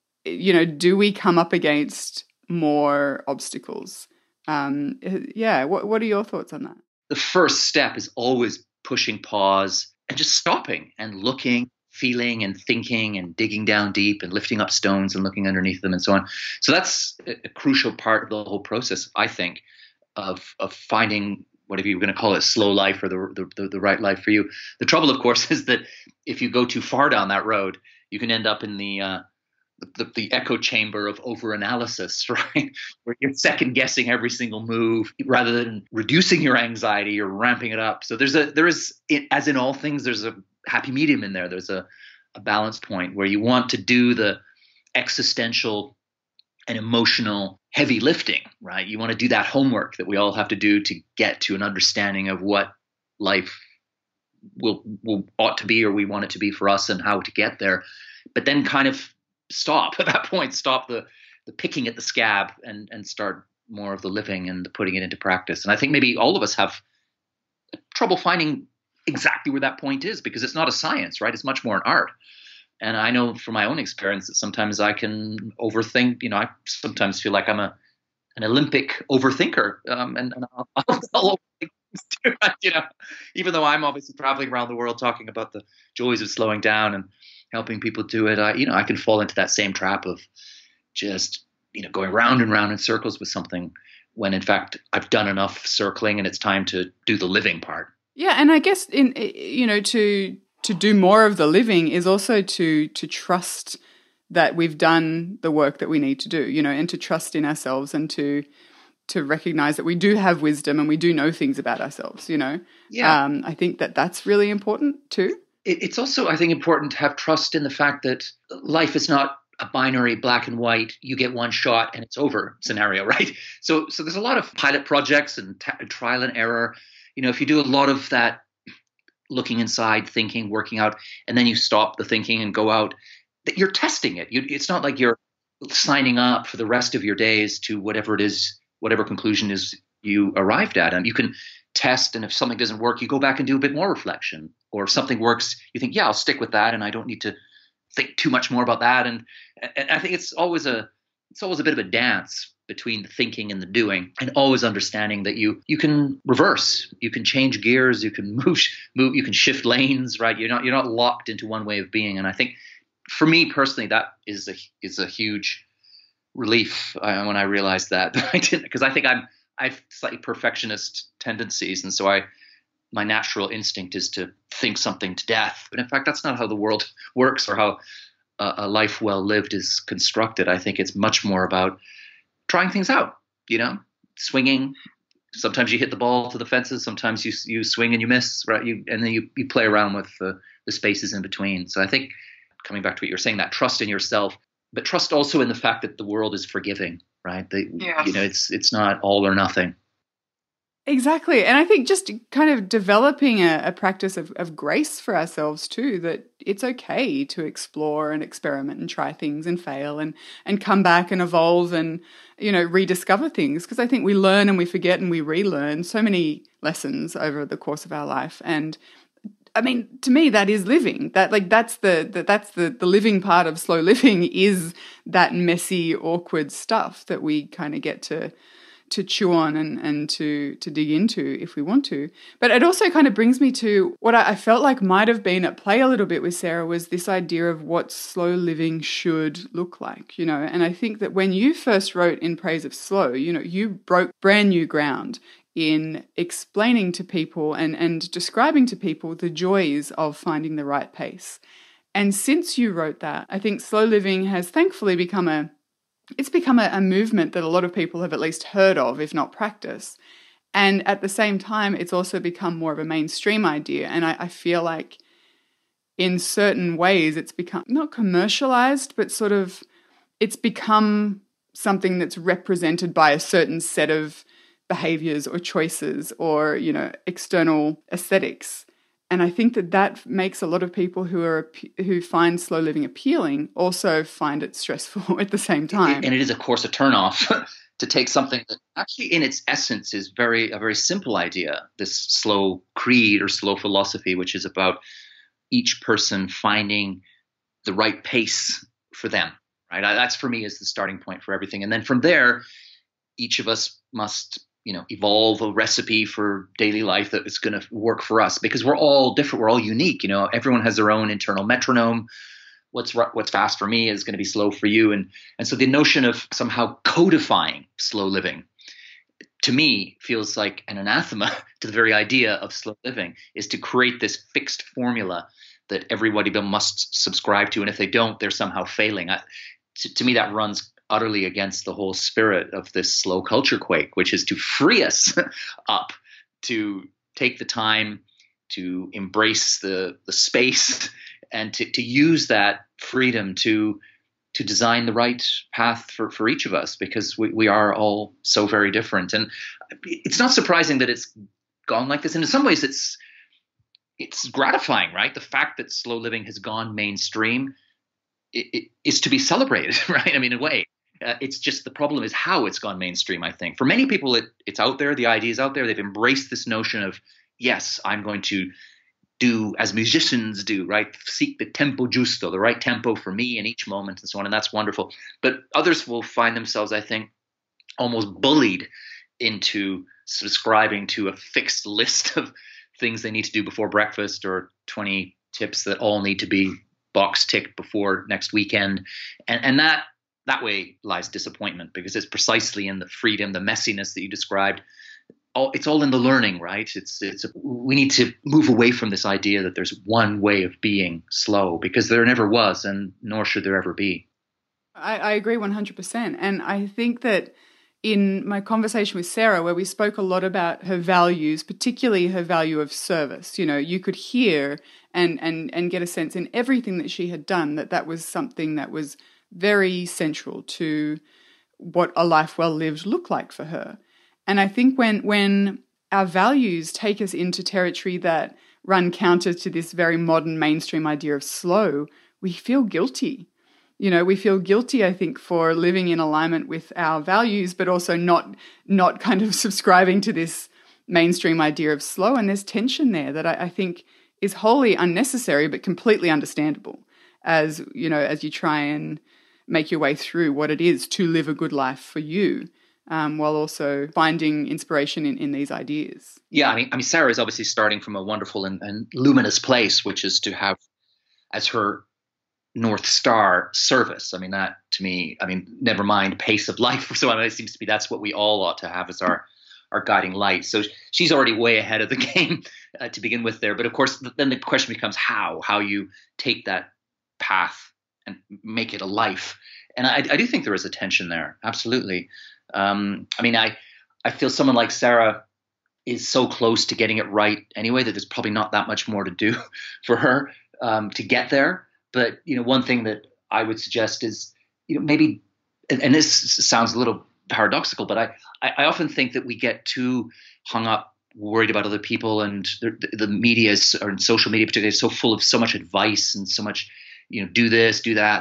[SPEAKER 1] Do we come up against more obstacles? What are your thoughts on that?
[SPEAKER 4] The first step is always pushing pause and just stopping and looking, feeling and thinking and digging down deep and lifting up stones and looking underneath them and so on. So that's a crucial part of the whole process, I think, of finding whatever you're going to call it, slow life or the right life for you. The trouble, of course, is that if you go too far down that road, you can end up in the echo chamber of overanalysis, right? Where you're second guessing every single move rather than reducing your anxiety, you're ramping it up. So there is, as in all things, there's a happy medium in there. There's a balance point where you want to do the existential and emotional heavy lifting, right? You want to do that homework that we all have to do to get to an understanding of what life will ought to be, or we want it to be for us, and how to get there. But then kind of stop at that point, stop the picking at the scab and start more of the living and the putting it into practice. And I think maybe all of us have trouble finding exactly where that point is because it's not a science, right? It's much more an art. And I know from my own experience that sometimes I can overthink. I sometimes feel like I'm an Olympic overthinker, and I'll overthink you know, even though I'm obviously traveling around the world talking about the joys of slowing down and helping people do it, I can fall into that same trap of just, going round and round in circles with something when in fact I've done enough circling and it's time to do the living part.
[SPEAKER 1] Yeah, and I guess to do more of the living is also to trust that we've done the work that we need to do, and to trust in ourselves and to recognize that we do have wisdom and we do know things about ourselves,
[SPEAKER 4] Yeah.
[SPEAKER 1] I think that that's really important too.
[SPEAKER 4] It's also, I think, important to have trust in the fact that life is not a binary black and white, you get one shot and it's over scenario, right? So there's a lot of pilot projects and trial and error. If you do a lot of that looking inside, thinking, working out, and then you stop the thinking and go out, that you're testing it. It's not like you're signing up for the rest of your days to whatever it is, whatever conclusion is you arrived at. And you can test, and if something doesn't work, you go back and do a bit more reflection. Or if something works, you think, yeah, I'll stick with that and I don't need to think too much more about that. And I think it's always a bit of a dance between the thinking and the doing, and always understanding that you can reverse, you can change gears, you can move, you can shift lanes, right? You're not locked into one way of being. And I think for me personally, that is a huge relief when I realized that I didn't, because I think I've slightly perfectionist tendencies, and so my natural instinct is to think something to death. But in fact, that's not how the world works or how a life well lived is constructed. I think it's much more about trying things out, swinging. Sometimes you hit the ball to the fences. Sometimes you swing and you miss, right? And then you play around with the spaces in between. So I think, coming back to what you were saying, that trust in yourself, but trust also in the fact that the world is forgiving, right?
[SPEAKER 1] Yes.
[SPEAKER 4] It's not all or nothing.
[SPEAKER 1] Exactly. And I think just kind of developing a practice of grace for ourselves too, that it's okay to explore and experiment and try things and fail and come back and evolve and, rediscover things. Because I think we learn and we forget and we relearn so many lessons over the course of our life. And I mean, to me, that is living. That's the living part of slow living, is that messy, awkward stuff that we kind of get to chew on and to dig into if we want to. But it also kind of brings me to what I felt like might have been at play a little bit with Sarah, was this idea of what slow living should look like, And I think that when you first wrote In Praise of Slow, you broke brand new ground in explaining to people and describing to people the joys of finding the right pace. And since you wrote that, I think slow living has thankfully become a movement that a lot of people have at least heard of, if not practice. And at the same time, it's also become more of a mainstream idea. And I feel like in certain ways it's become not commercialized, but sort of it's become something that's represented by a certain set of behaviors or choices or, external aesthetics. And I think that makes a lot of people who find slow living appealing also find it stressful at the same time.
[SPEAKER 4] And it is, of course, a turnoff to take something that actually in its essence is a very simple idea, this slow creed or slow philosophy, which is about each person finding the right pace for them, right? That's, for me, is the starting point for everything. And then from there, each of us must evolve a recipe for daily life that is going to work for us, because we're all different. We're all unique. Everyone has their own internal metronome. What's fast for me is going to be slow for you. And so the notion of somehow codifying slow living, to me, feels like an anathema to the very idea of slow living, is to create this fixed formula that everybody must subscribe to. And if they don't, they're somehow failing. To me, that runs utterly against the whole spirit of this slow culture quake, which is to free us up, to take the time to embrace the space and to use that freedom to design the right path for each of us, because we are all so very different. And it's not surprising that it's gone like this. And in some ways it's gratifying, right? The fact that slow living has gone mainstream is to be celebrated, right? I mean, in a way. It's just, the problem is how it's gone mainstream, I think. For many people, it's out there. The idea is out there. They've embraced this notion of, yes, I'm going to do as musicians do, right? Seek the tempo giusto, the right tempo for me in each moment and so on. And that's wonderful. But others will find themselves, I think, almost bullied into subscribing to a fixed list of things they need to do before breakfast, or 20 tips that all need to be box ticked before next weekend. And that way lies disappointment, because it's precisely in the freedom, the messiness that you described. It's all in the learning, right? We need to move away from this idea that there's one way of being slow, because there never was, and nor should there ever be.
[SPEAKER 1] I agree 100%. And I think that in my conversation with Sarah, where we spoke a lot about her values, particularly her value of service, you could hear and get a sense in everything that she had done that was something that was very central to what a life well lived looked like for her. And I think when our values take us into territory that run counter to this very modern mainstream idea of slow, we feel guilty. We feel guilty, I think, for living in alignment with our values, but also not kind of subscribing to this mainstream idea of slow. And there's tension there that I think is wholly unnecessary, but completely understandable as you try and make your way through what it is to live a good life for you. While also finding inspiration in these ideas.
[SPEAKER 4] Yeah, I mean, Sarah is obviously starting from a wonderful and luminous place, which is to have as her North Star service. I mean, that to me, never mind pace of life. So it seems to be that's what we all ought to have as our guiding light. So she's already way ahead of the game to begin with there. But of course, then the question becomes how you take that path and make it a life. And I do think there is a tension there. Absolutely. I feel someone like Sarah is so close to getting it right anyway that there's probably not that much more to do for her to get there. But, one thing that I would suggest is, maybe, and this sounds a little paradoxical, but I often think that we get too hung up, worried about other people, and the media or social media particularly is so full of so much advice and so much, do this, do that,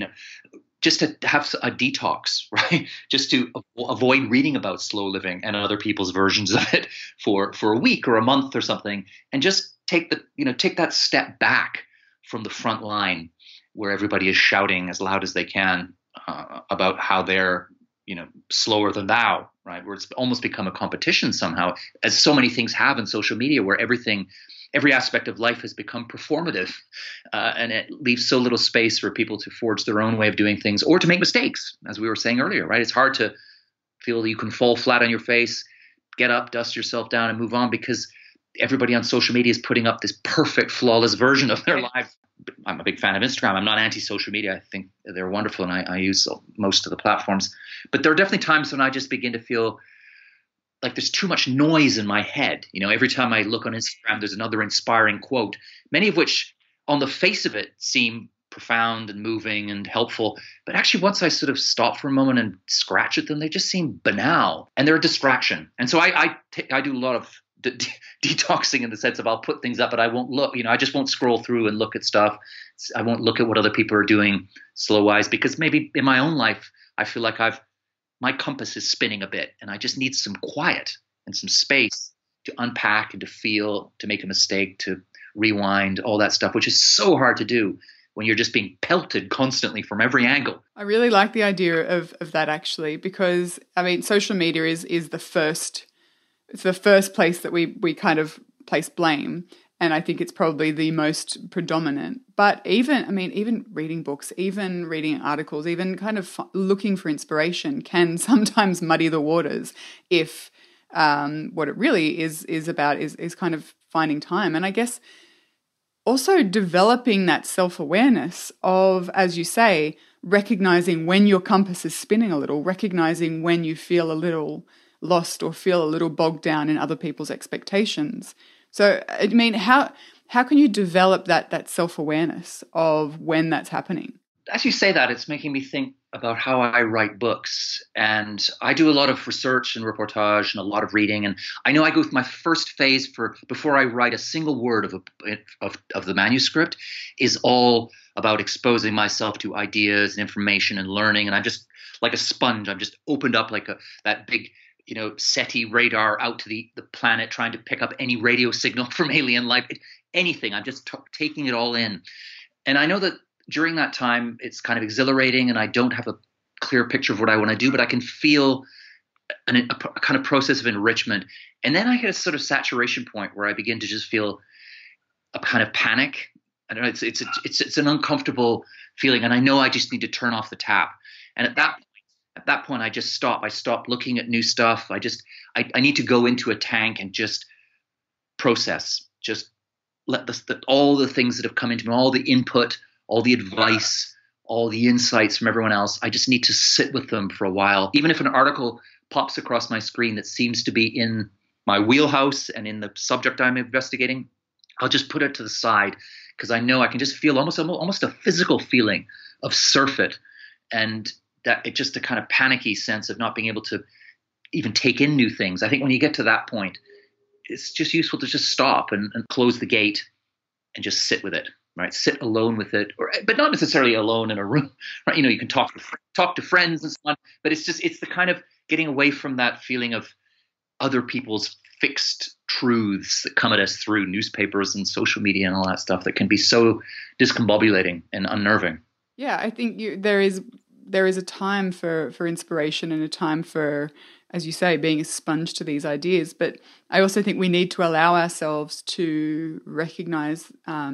[SPEAKER 4] just to have a detox, right? Just to avoid reading about slow living and other people's versions of it for a week or a month or something, and just take that step back from the front line where everybody is shouting as loud as they can about how they're slower than thou, right? Where it's almost become a competition somehow, as so many things have in social media, where every aspect of life has become performative, and it leaves so little space for people to forge their own way of doing things or to make mistakes, as we were saying earlier, right? It's hard to feel that you can fall flat on your face, get up, dust yourself down, and move on, because everybody on social media is putting up this perfect, flawless version of their life. I'm a big fan of Instagram. I'm not anti-social media. I think they're wonderful, and I use most of the platforms. But there are definitely times when I just begin to feel like there's too much noise in my head. Every time I look on Instagram, there's another inspiring quote, many of which on the face of it seem profound and moving and helpful. But actually, once I sort of stop for a moment and scratch at them, they just seem banal, and they're a distraction. And so I do a lot of detoxing in the sense of I'll put things up, but I won't look, I just won't scroll through and look at stuff. I won't look at what other people are doing slow wise, because maybe in my own life, I feel like my compass is spinning a bit, and I just need some quiet and some space to unpack and to feel, to make a mistake, to rewind, all that stuff, which is so hard to do when you're just being pelted constantly from every angle.
[SPEAKER 1] I really like the idea of that, actually, because social media is the first place that we kind of place blame. And I think it's probably the most predominant. But even reading books, even reading articles, even kind of looking for inspiration can sometimes muddy the waters if what it really is about is kind of finding time. And I guess also developing that self-awareness of, as you say, recognizing when your compass is spinning a little, recognizing when you feel a little lost or feel a little bogged down in other people's expectations. So, how can you develop that self-awareness of when that's happening?
[SPEAKER 4] As you say that, it's making me think about how I write books. And I do a lot of research and reportage and a lot of reading. And I know I go through my first phase before I write a single word of the manuscript is all about exposing myself to ideas and information and learning. And I'm just like a sponge. I'm just opened up like that big SETI radar out to the planet, trying to pick up any radio signal from alien life, anything. I'm just taking it all in. And I know that during that time, it's kind of exhilarating, and I don't have a clear picture of what I want to do, but I can feel a kind of process of enrichment. And then I hit a sort of saturation point where I begin to just feel a kind of panic. I don't know. It's an uncomfortable feeling, and I know I just need to turn off the tap. And at that point, I just stop. I stop looking at new stuff. I need to go into a tank and just process. Just let all the things that have come into me, all the input, all the advice, all the insights from everyone else. I just need to sit with them for a while. Even if an article pops across my screen that seems to be in my wheelhouse and in the subject I'm investigating, I'll just put it to the side, because I know I can just feel almost a physical feeling of surfeit, and that it just a kind of panicky sense of not being able to even take in new things. I think when you get to that point, it's just useful to just stop and close the gate and just sit with it, right? Sit alone with it, but not necessarily alone in a room, right? You can talk to friends and so on, but it's the kind of getting away from that feeling of other people's fixed truths that come at us through newspapers and social media and all that stuff that can be so discombobulating and unnerving.
[SPEAKER 1] Yeah, I think there is a time for inspiration and a time for, as you say, being a sponge to these ideas. But I also think we need to allow ourselves to recognize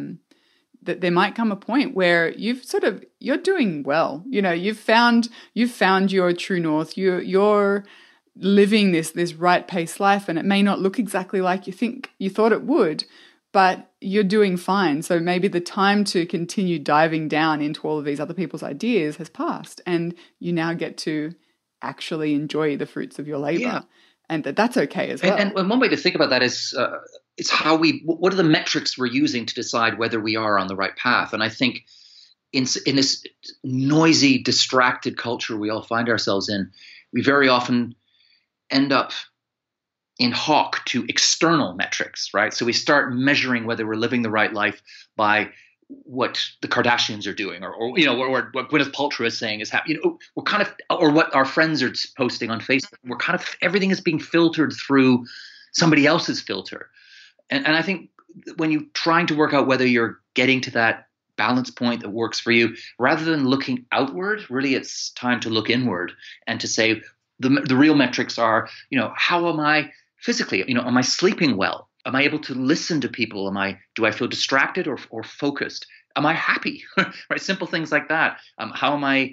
[SPEAKER 1] that there might come a point where you're doing well. You've found your true north. You're living this right pace life, and it may not look exactly like you thought it would, but you're doing fine. So maybe the time to continue diving down into all of these other people's ideas has passed, and you now get to actually enjoy the fruits of your labor.
[SPEAKER 4] Yeah.
[SPEAKER 1] And that's okay as well.
[SPEAKER 4] And one way to think about that is it's what are the metrics we're using to decide whether we are on the right path? And I think in this noisy, distracted culture we all find ourselves in, we very often end up in hock to external metrics, right? So we start measuring whether we're living the right life by what the Kardashians are doing, or what Gwyneth Paltrow is saying is happening. We're kind of, or what our friends are posting on Facebook. We're kind of, everything is being filtered through somebody else's filter. And I think when you're trying to work out whether you're getting to that balance point that works for you, rather than looking outward, really it's time to look inward and to say the real metrics are, how am I physically? Am I sleeping well? Am I able to listen to people? Do I feel distracted or focused? Am I happy? Right? Simple things like that. How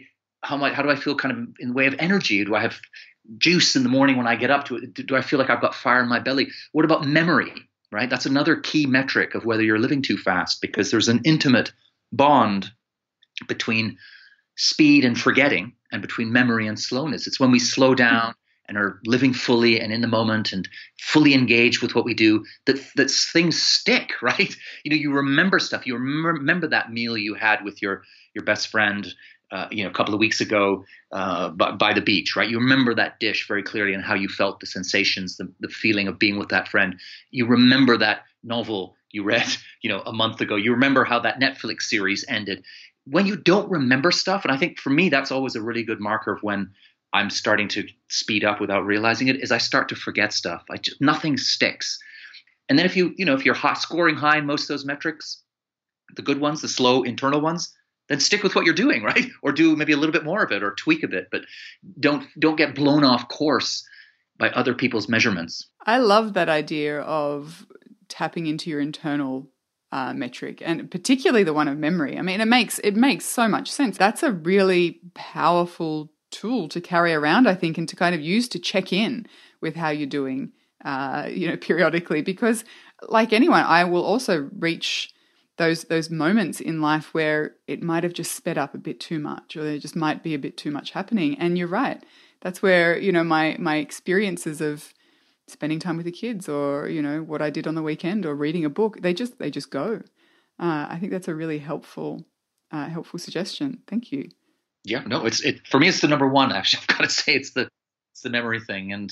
[SPEAKER 4] do I feel kind of in the way of energy? Do I have juice in the morning when I get up to it? Do I feel like I've got fire in my belly? What about memory? Right? That's another key metric of whether you're living too fast, because there's an intimate bond between speed and forgetting, and between memory and slowness. It's when we slow down and are living fully and in the moment and fully engaged with what we do that things stick, right? You remember stuff. You remember that meal you had with your best friend, a couple of weeks ago by the beach, right? You remember that dish very clearly and how you felt, the sensations, the feeling of being with that friend. You remember that novel you read, a month ago. You remember how that Netflix series ended. When you don't remember stuff, and I think for me that's always a really good marker of when I'm starting to speed up without realizing it, is I start to forget stuff. Nothing sticks. And then if you're scoring high in most of those metrics, the good ones, the slow internal ones, then stick with what you're doing, right? Or do maybe a little bit more of it, or tweak a bit, but don't get blown off course by other people's measurements.
[SPEAKER 1] I love that idea of tapping into your internal metric, and particularly the one of memory. I mean, it makes so much sense. That's a really powerful tool to carry around, I think, and to kind of use to check in with how you're doing, periodically. Because, like anyone, I will also reach those moments in life where it might have just sped up a bit too much, or there just might be a bit too much happening. And you're right. That's where my experiences of spending time with the kids, or what I did on the weekend, or reading a book, they just go. I think that's a really helpful suggestion. Thank you.
[SPEAKER 4] Yeah, no, for me it's the number one. Actually, I've got to say it's the memory thing. And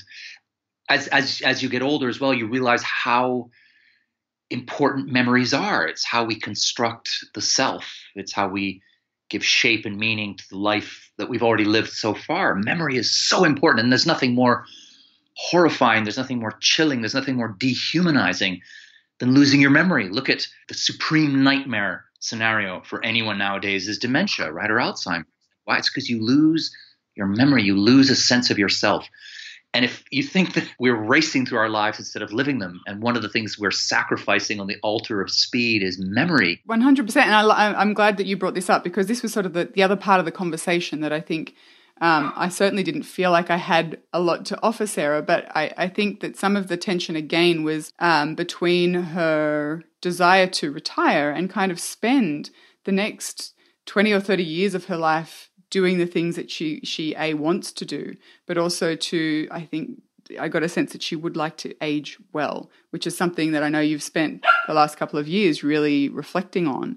[SPEAKER 4] as you get older as well, you realize how important memories are. It's how we construct the self. It's how we give shape and meaning to the life that we've already lived so far. Memory is so important, and there's nothing more horrifying, there's nothing more chilling, there's nothing more dehumanizing than losing your memory. Look at the supreme nightmare scenario for anyone nowadays is dementia, right? Or Alzheimer's. Why? It's because you lose your memory, you lose a sense of yourself. And if you think that we're racing through our lives instead of living them, and one of the things we're sacrificing on the altar of speed is memory.
[SPEAKER 1] 100%. And I'm glad that you brought this up, because this was sort of the other part of the conversation that I think I certainly didn't feel like I had a lot to offer Sarah, but I think that some of the tension again was between her desire to retire and kind of spend the next 20 or 30 years of her life doing the things that she wants to do, but also to, I think, I got a sense that she would like to age well, which is something that I know you've spent the last couple of years really reflecting on.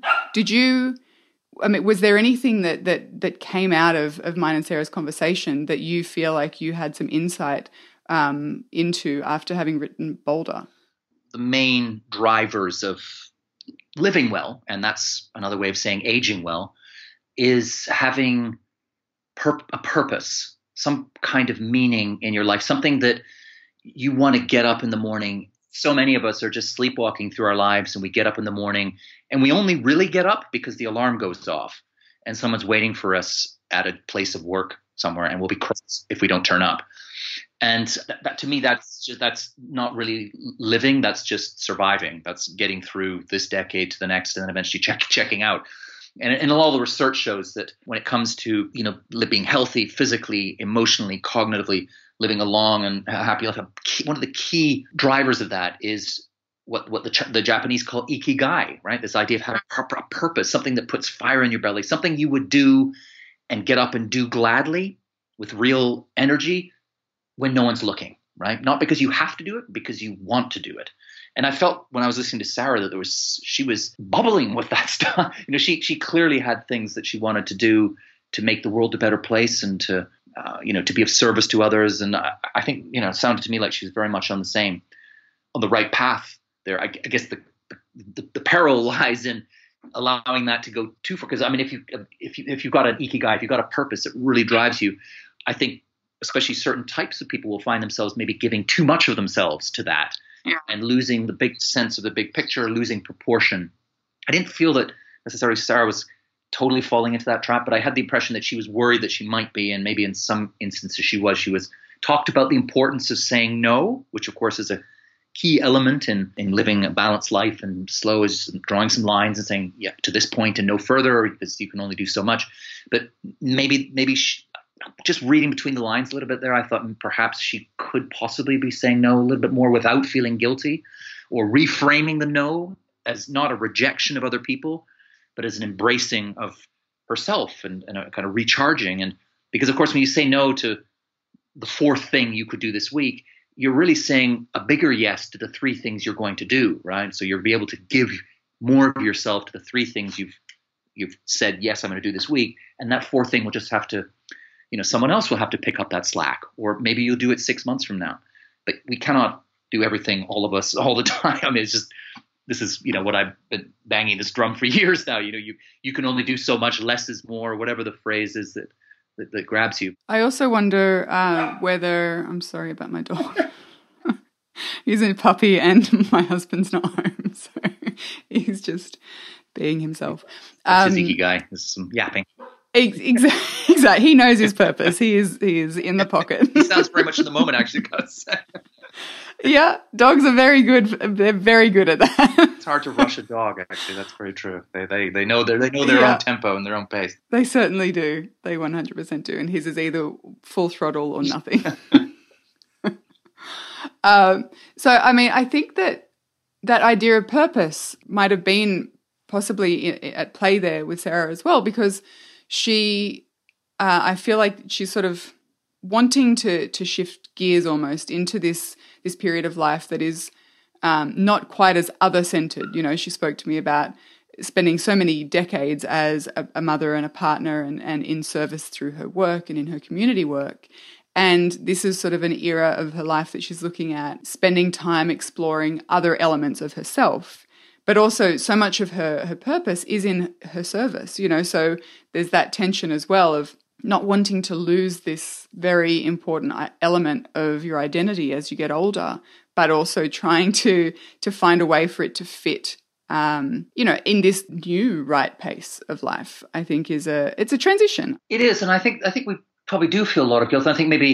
[SPEAKER 1] Was there anything that came out of mine and Sarah's conversation that you feel like you had some insight into after having written Bolder?
[SPEAKER 4] The main drivers of living well, and that's another way of saying aging well, is having a purpose, some kind of meaning in your life, something that you want to get up in the morning. So many of us are just sleepwalking through our lives, and we get up in the morning and we only really get up because the alarm goes off and someone's waiting for us at a place of work somewhere, and we'll be cross if we don't turn up. And that to me, that's not really living. That's just surviving. That's getting through this decade to the next, and then eventually checking out. And all the research shows that when it comes to, being healthy physically, emotionally, cognitively, living a long and happy life, one of the key drivers of that is what the Japanese call ikigai, right? This idea of having a purpose, something that puts fire in your belly, something you would do and get up and do gladly with real energy when no one's looking, right? Not because you have to do it, because you want to do it. And I felt when I was listening to Sarah that she was bubbling with that stuff. She clearly had things that she wanted to do to make the world a better place and to be of service to others. And I think, it sounded to me like she was very much on the right path there. I guess the peril lies in allowing that to go too far. Because if you've got an ikigai, if you've got a purpose that really drives you, I think especially certain types of people will find themselves maybe giving too much of themselves to that. Yeah. And losing the big sense of the big picture, losing proportion. I didn't feel that necessarily Sarah was totally falling into that trap, but I had the impression that she was worried that she might be, and maybe in some instances she was talked about the importance of saying no, which of course is a key element in living a balanced life, and slow is drawing some lines and saying, yeah, to this point and no further, because you can only do so much. But maybe just reading between the lines a little bit there, I thought perhaps she could possibly be saying no a little bit more without feeling guilty, or reframing the no as not a rejection of other people, but as an embracing of herself and a kind of recharging. And because, of course, when you say no to the fourth thing you could do this week, you're really saying a bigger yes to the three things you're going to do, right? So you'll be able to give more of yourself to the three things you've said, yes, I'm going to do this week. And that fourth thing will just have to, someone else will have to pick up that slack, or maybe you'll do it 6 months from now. But we cannot do everything, all of us, all the time. I mean, this is what I've been banging this drum for years now. You can only do so much, less is more, whatever the phrase is that grabs you.
[SPEAKER 1] I also wonder whether, I'm sorry about my dog. He's a puppy and my husband's not home, so he's just being himself.
[SPEAKER 4] That's his ikigai. There's some yapping.
[SPEAKER 1] Exactly. He knows his purpose. He is in the pocket.
[SPEAKER 4] He sounds very much in the moment, actually.
[SPEAKER 1] Yeah, dogs are very good. They're very good at that.
[SPEAKER 4] It's hard to rush a dog, actually. That's very true. They know their own tempo and their own pace.
[SPEAKER 1] They certainly do. They 100% do. And his is either full throttle or nothing. So, I mean, I think that idea of purpose might have been possibly at play there with Sarah as well, because she, I feel like she's sort of wanting to shift gears almost into this period of life that is not quite as other-centered. She spoke to me about spending so many decades as a mother and a partner and in service through her work and in her community work. And this is sort of an era of her life that she's looking at, spending time exploring other elements of herself. But also so much of her purpose is in her service, so there's that tension as well of not wanting to lose this very important element of your identity as you get older, but also trying to find a way for it to fit, in this new right pace of life. I think it's a transition.
[SPEAKER 4] It is, and I think we probably do feel a lot of guilt. I think maybe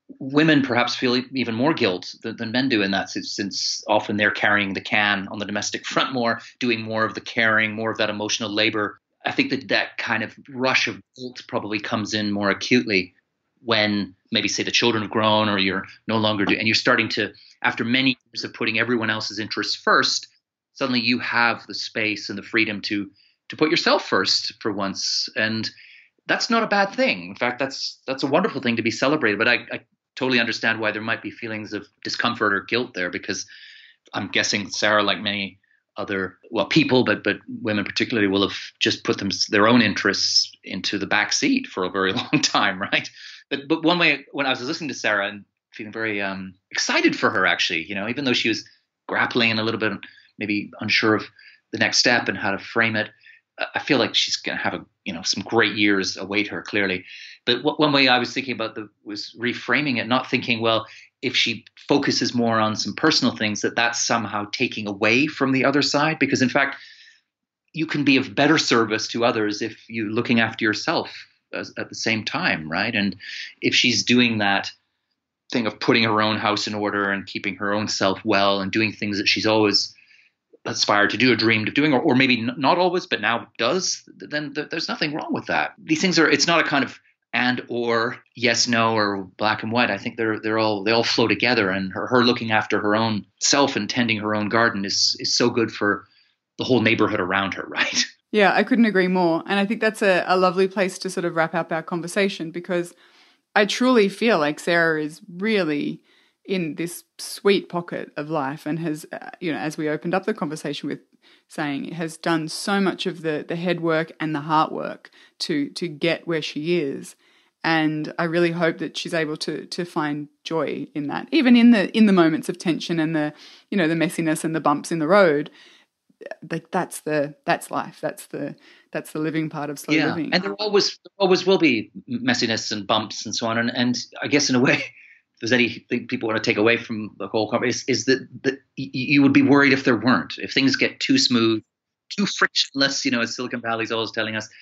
[SPEAKER 4] women perhaps feel even more guilt than men do in that, since often they're carrying the can on the domestic front more, doing more of the caring, more of that emotional labor. I think that kind of rush of guilt probably comes in more acutely when maybe, say, the children have grown, or you're no longer and you're starting to, after many years of putting everyone else's interests first, suddenly you have the space and the freedom to put yourself first for once. And that's not a bad thing. In fact, that's a wonderful thing to be celebrated. But I totally understand why there might be feelings of discomfort or guilt there, because I'm guessing Sarah, like many other people, but women particularly, will have just put their own interests into the back seat for a very long time, right? But one way, when I was listening to Sarah and feeling very excited for her, actually, even though she was grappling and a little bit maybe unsure of the next step and how to frame it, I feel like she's going to have some great years await her, clearly. But one way I was thinking about was reframing it, not thinking, well, if she focuses more on some personal things, that's somehow taking away from the other side. Because in fact, you can be of better service to others if you're looking after yourself at the same time, right? And if she's doing that thing of putting her own house in order and keeping her own self well and doing things that she's always aspired to do or dreamed of doing, or maybe not always, but now does, then there's nothing wrong with that. These things it's not a kind of and or yes, no, or black and white. I think they all flow together, and her looking after her own self and tending her own garden is so good for the whole neighborhood around her, right?
[SPEAKER 1] Yeah, I couldn't agree more. And I think that's a lovely place to sort of wrap up our conversation, because I truly feel like Sarah is really in this sweet pocket of life and has, as we opened up the conversation with saying, has done so much of the head work and the heart work to get where she is. And I really hope that she's able to find joy in that, even in the moments of tension and the messiness and the bumps in the road. Like that's life. That's the living part of slow living.
[SPEAKER 4] And there always will be messiness and bumps and so on. And I guess in a way, if there's anything people want to take away from the whole conversation, is that you would be worried if there weren't. If things get too smooth, too frictionless, as Silicon Valley's always telling us,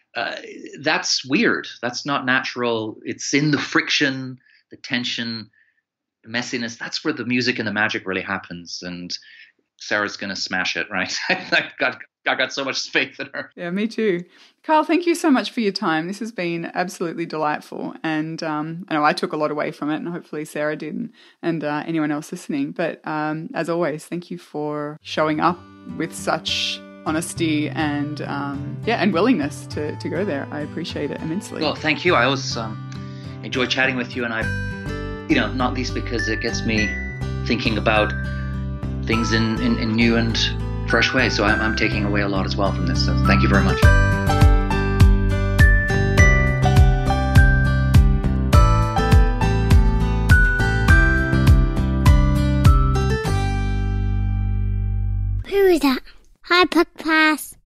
[SPEAKER 4] that's weird. That's not natural. It's in the friction, the tension, the messiness. That's where the music and the magic really happens. And Sarah's going to smash it, right? I got so much faith in her.
[SPEAKER 1] Yeah, me too. Carl, thank you so much for your time. This has been absolutely delightful. And I know I took a lot away from it, and hopefully Sarah did, and anyone else listening. But as always, thank you for showing up with such honesty and willingness to go there. I appreciate it immensely.
[SPEAKER 4] Well, thank you. I always enjoy chatting with you, and I, not least because it gets me thinking about things in new and fresh ways. So I'm taking away a lot as well from this. So thank you very much.
[SPEAKER 5] Who is that? Hi, Podcast.